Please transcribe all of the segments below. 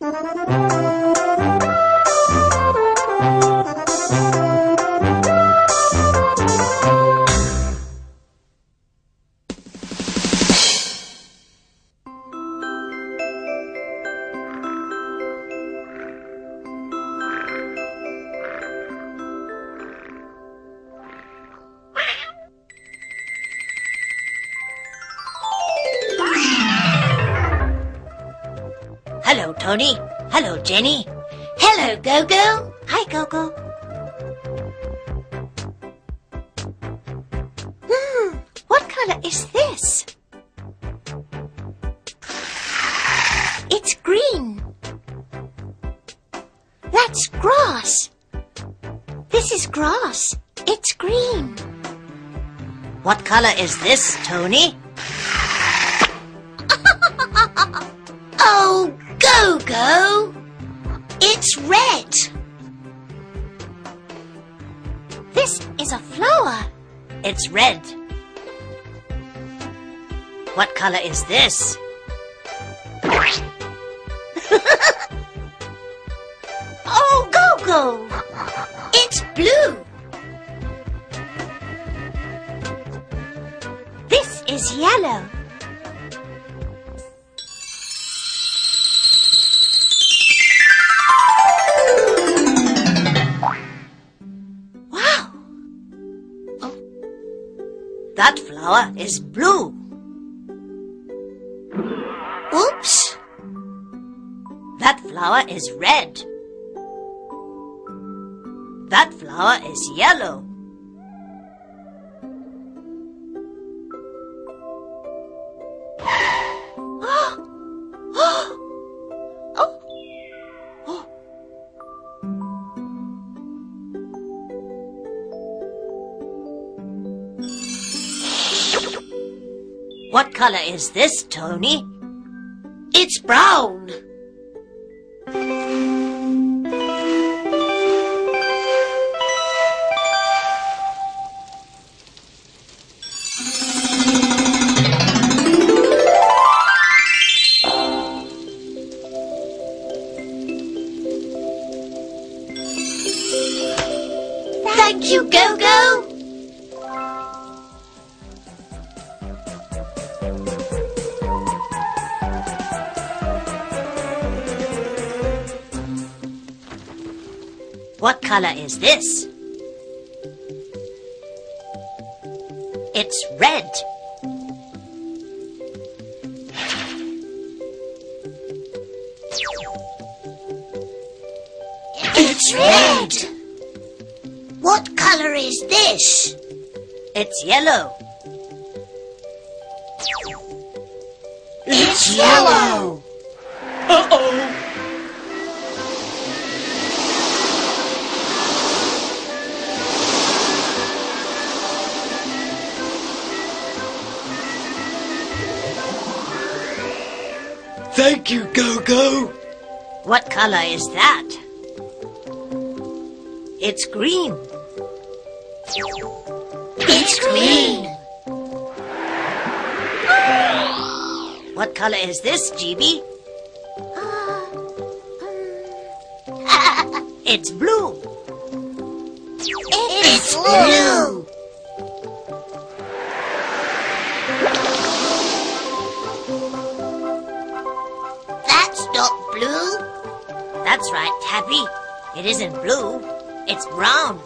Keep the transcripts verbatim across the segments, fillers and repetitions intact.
Hello, Tony. Hello, Jenny. Hello, Gogo. Hi, Gogo. Hmm, what color is this? It's green. That's grass. This is grass. It's green. What color is this, Tony? Oh, Gogo! It's red. This is a flower. It's red. What color is this? Oh, Gogo! It's blue. This is yellow. That flower is blue. Oops! That flower is red. That flower is yellow. What color is this, Tony? It's brown. Thank you, Gogo. What color is this? It's red. It's red. What color is this? It's yellow. It's yellow. Uh-oh. Thank you, Gogo. What color is that? It's green. It's green. What color is this, G B? It's blue. It's blue. That's not blue. That's right, Tappy. It isn't blue. It's brown.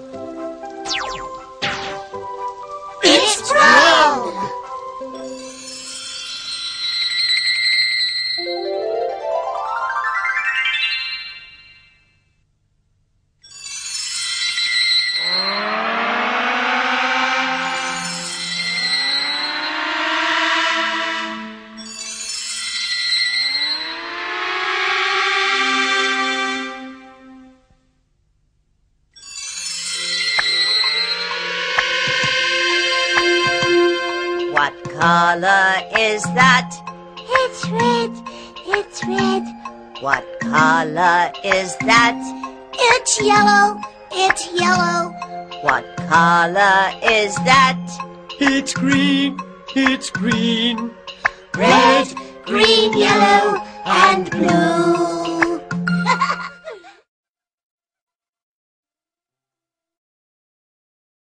It's brown. What color is that? It's red. It's red. What color is that? It's yellow. It's yellow. What color is that? It's green. It's green. Red, green, yellow, and blue.